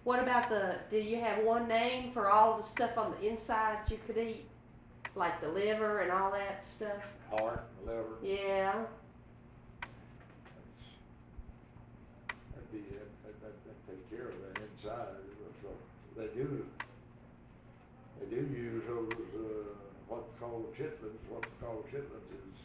What about do you have one name for all the stuff on the inside you could eat? Like the liver and all that stuff? Heart, liver. Yeah. That'd be it. That take care of that inside. So they do use those, what's called chitlins. What's called chitlins is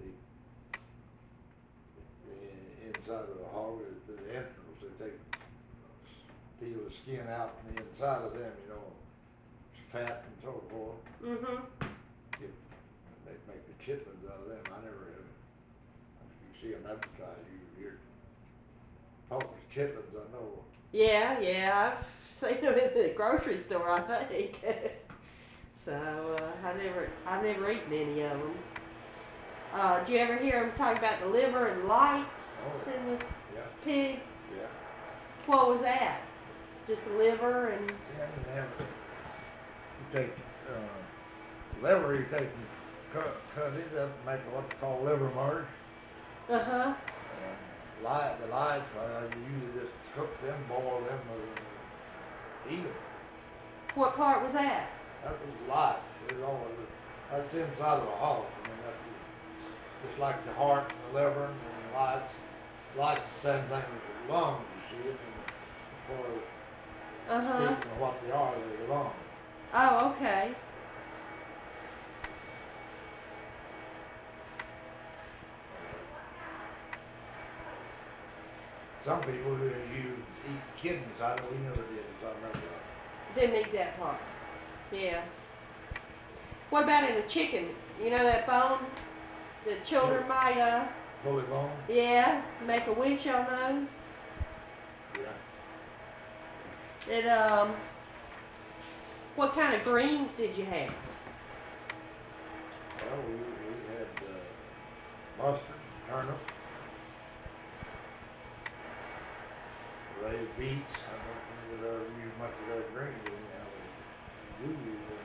the inside of the hog, the entrails. They peel the skin out from the inside of them, fat and so forth. Mm-hmm. They make the chitlins out of them. I never have. You see them advertised. You hear talk chitlins, I know. Yeah. I've seen them in the grocery store, I think. So I've never eaten any of them. Do you ever hear them talk about the liver and lights in the pig? Yeah. What was that? Just the liver and. Yeah, you take liver, you take and cut it up and make what's called liver merge. Uh-huh. The lights, you usually just cook them, boil them, or eat them. What part was that? That was lights. That's inside of a hog. I mean, that's just like the heart and the liver and the lights. Lights the same thing as the lungs, you see it. Uh-huh. Speaking of what they are, they're the lungs. Oh, okay. Some people eat the kidneys. We never did, as I remember. Didn't eat that part. Yeah. What about in a chicken? You know that bone? The children might, Fully bone? Yeah, make a wish on those. Yeah. What kind of greens did you have? Well, we had mustard, turnip, raised beets. I don't think we've ever used much of that green now. We do use them.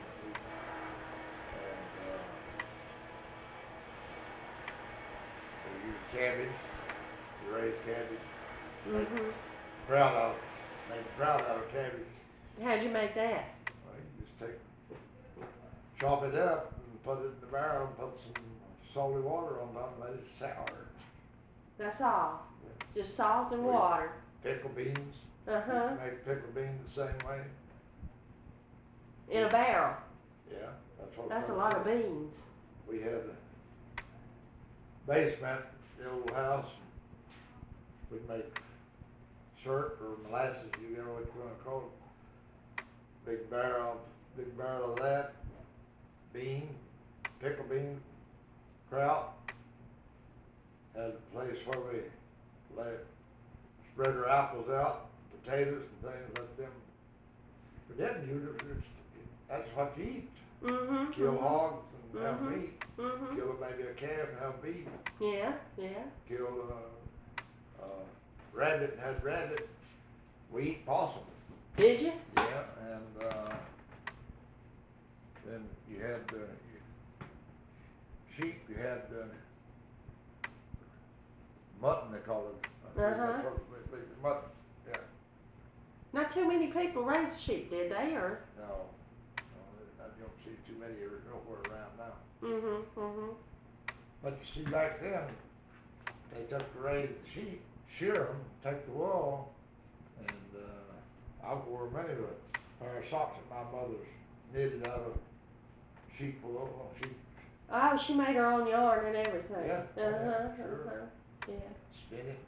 And we use cabbage, raised cabbage. Mm-hmm. Make trout out of cabbage. How'd you make that? Well, you just chop it up and put it in the barrel and put some salty water on top and let it sour. That's all? Yeah. Just salt and water? Pickle beans. Uh-huh. Make pickle beans the same way. In a barrel? Yeah. That's a lot of beans. We had a basement, the old house. We'd make syrup or molasses, you know what you want to call it. Big barrel of that. Pickle bean, kraut. Had a place where we spread our apples out, potatoes and things, let them. But then that's what you eat. Mm-hmm. Kill hogs and have meat. Mm-hmm. Kill maybe a calf and have beef. Yeah. Kill rabbit and have rabbit. We eat possum. Did you? Yeah, and then you had sheep. You had mutton. They call it. Uh-huh. Mutton. Yeah. Not too many people raised sheep, did they? Or? No, I don't see too many nowhere around now. Mm-hmm. But you see, back then, they took the raised sheep, shear them, take the wool, and I wore many of a pair of socks that my mother's knitted out of sheep wool. Oh, she made her own yarn and everything. Yeah. Uh-huh. Sure. Yeah. Spin it.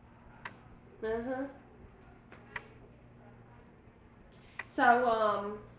Uh-huh. So,